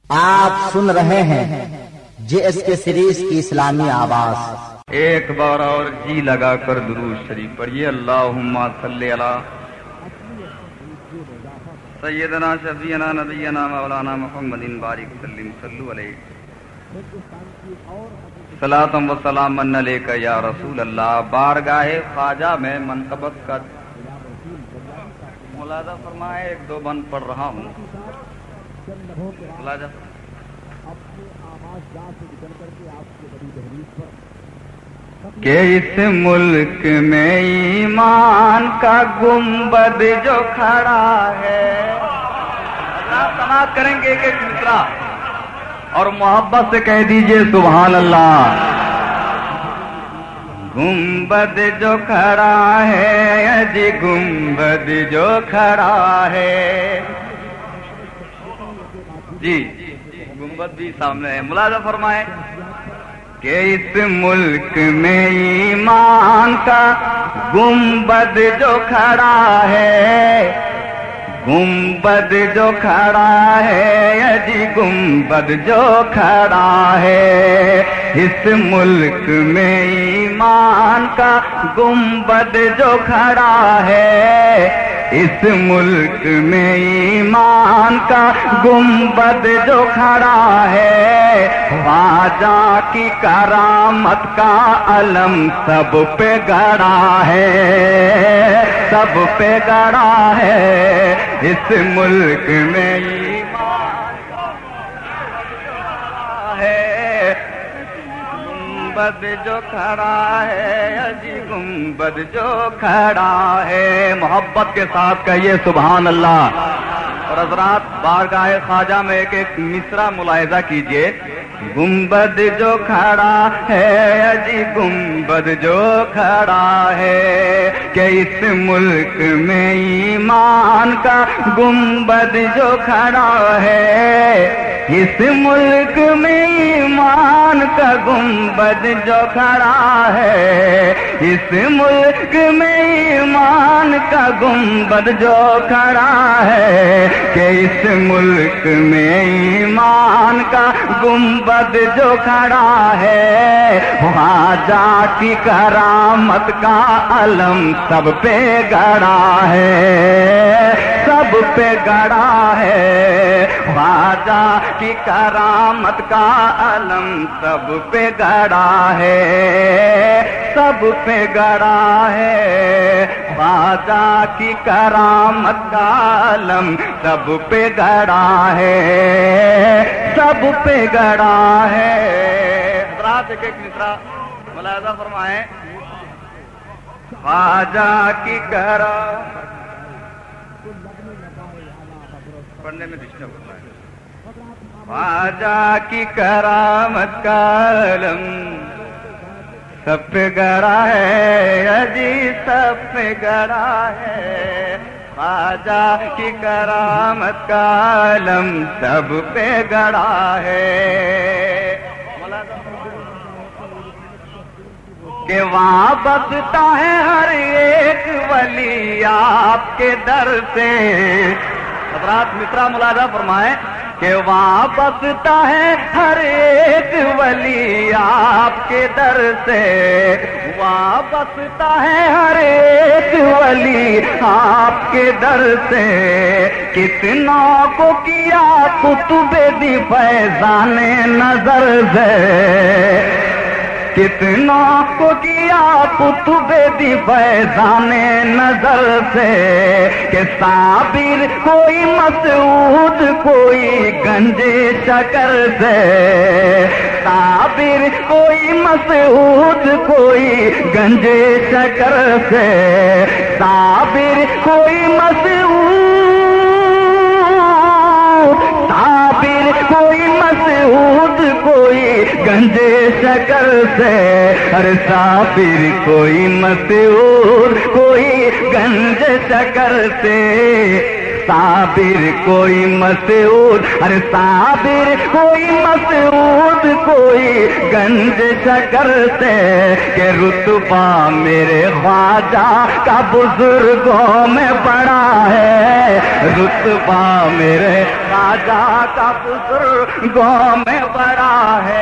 آپ سن رہے ہیں جے ایس کے سیریز کی اسلامی آواز۔ ایک بار اور جی لگا کر درود شریف پڑھیے۔ اللہم صلی علی سیدنا شفیعنا نبینا مولانا محمد بارک وسلم صلو علیہ صلاۃ و سلام علیک یا رسول اللہ۔ بارگاہ خواجہ میں منقبت کا ملاحظہ فرمائے، ایک دو بند پڑھ رہا ہوں، ملاحظہ کہ اس ملک میں ایمان کا گنبد جو کھڑا ہے، سماعت کریں گے ایک مصرع اور محبت سے کہہ دیجئے سبحان اللہ۔ گنبد جو کھڑا ہے جی، گنبد جو کھڑا ہے جی، گنبد بھی سامنے ہے، ملاحظہ فرمائیں کہ اس ملک میں ایمان کا گنبد جو کھڑا ہے، گنبد جو کھڑا ہے جی، گنبد جو کھڑا ہے، اس ملک میں ایمان کا گنبد جو کھڑا ہے، اس ملک میں ایمان کا گنبد جو کھڑا ہے، خواجہ کی کرامت کا علم سب پہ گڑا ہے، سب پہ گڑا ہے، اس ملک میں ایمان ہے، گنبد جو کھڑا ہے جی، گنبد جو کھڑا ہے۔ محبت کے ساتھ کہیے سبحان اللہ۔ اور حضرات بارگاہ خواجہ میں ایک ایک مصرع ملاحظہ کیجئے۔ گنبد جو کھڑا ہے جی، گنبد جو کھڑا ہے، کہ اس ملک میں ایمان کا گنبد جو کھڑا ہے، اس ملک میں ایمان کا گنبد جو کھڑا ہے، اس ملک میں ایمان کا گنبد جو کھڑا ہے، کہ اس ملک میں ایمان کا گنبد جو کھڑا ہے، خواجہ کی کرامت کا علم سب پہ گڑا ہے، سب پہ گڑا ہے، خواجہ کی کرامت کا علم سب پہ گڑا ہے، سب پہ گڑا ہے، خواجہ کی کرامت کا علم سب پہ گڑا ہے، سب پہ گڑا ہے۔ حضرات ایک ایک مصرع ملاحظہ فرمائیں۔ خواجہ کی کرامت پڑھنے میں ڈسٹرب ہوتا ہے۔ خواجہ کی کرامت کا علم سب پہ گڑا ہے جی، سب پہ گڑا ہے، خواجہ کی کرامت کا علم سب پہ گڑا ہے، کہ وہاں بستا ہے ہر ایک ولی آپ کے در سے۔ حضرات مصرع ملاحظہ فرمائیں کہ وہاں بستا ہے ہر ایک ولی آپ کے در سے، وہاں بستا ہے ہر ایک ولی آپ کے در سے، کتنا کو کیا قطب دی فیضان نظر سے، کتنا کو کیا قطب دی فیضان نظر سے، کہ صابر کوئی مسعود کوئی گنج شکر سے، صابر کوئی مسعود کوئی گنج شکر سے، صابر کوئی مسعود، صابر کوئی مسعود کوئی گنج شکر سے، ہر صابر کوئی مسعود کوئی گنج شکر سے، साबिर कोई मसऊद, अरे साबिर कोई मसऊद, कोई गंज शकर से के रुतबा मेरे ख्वाजा का बुजुर्गों में बड़ा है, रुतबा मेरे ख्वाजा का बुजुर्गों में बड़ा है।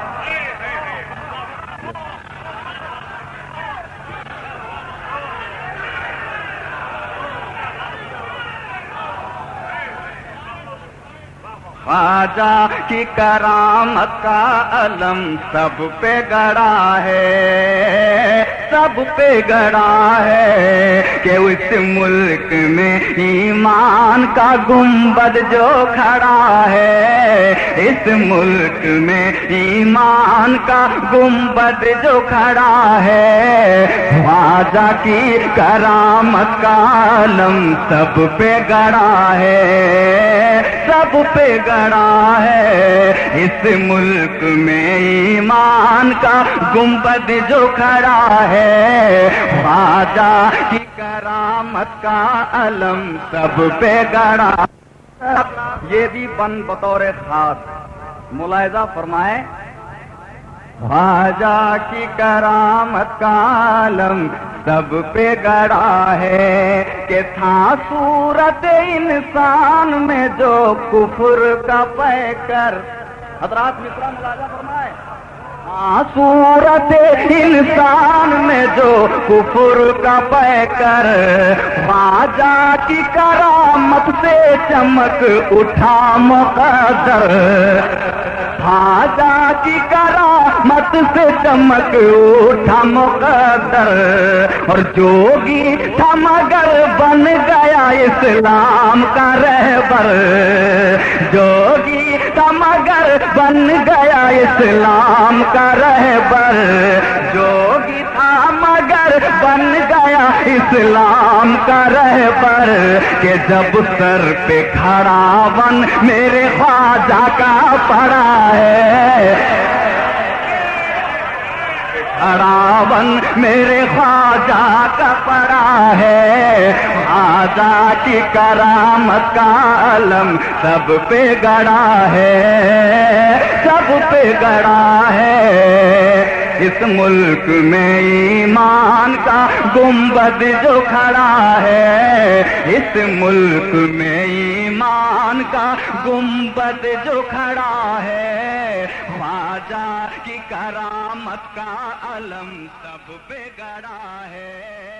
ख्वाजा की करामत का अलम सब पे गड़ा है, सब पे गड़ा है कि उस मुल्क में ईमान का गुंबद जो खड़ा है, इस मुल्क में ईमान का गुंबद जो खड़ा है, ख्वाजा की करामत का अलम सब पे गड़ा है, सब पे गड़ा है। इस मुल्क में ईमान का गुंबद जो खड़ा है, ख्वाजा की करामत का अलम सब पे गड़ा। ये भी बन बतौर खास मुलाहिजा फरमाए, ख्वाजा की करामत का अलम सब पे गड़ा है कि था सूरत इंसान में जो कुफर का पैकर। हजरात मिस्रा मुलाहिजा फरमाए, हाँ सूरत इंसान में जो कुफर का पैकर, ख्वाजा की करामत से चमक उठा मुक़द्दर, ख्वाजा की करामत से चमक उठा मुक़द्दर, और जोगी था मगर बन गया इस्लाम का रहबर, जोगी था मगर बन गया इस्लाम का रहबर, जोगी था मगर बन गया इस्लाम का रहबर, कि जब सर पे खड़ा बन मेरे ख्वाजा का पड़ा है, खड़ावन मेरे ख्वाजा का पड़ा है, ख्वाजा की करामत का अलम सब पे गड़ा है, सब पे गड़ा है। इस मुल्क में ईमान का गुंबद जो खड़ा है, इस मुल्क में ईमान का गुंबद जो खड़ा है, ख्वाजा की करामत का अलम सब पे गड़ा है।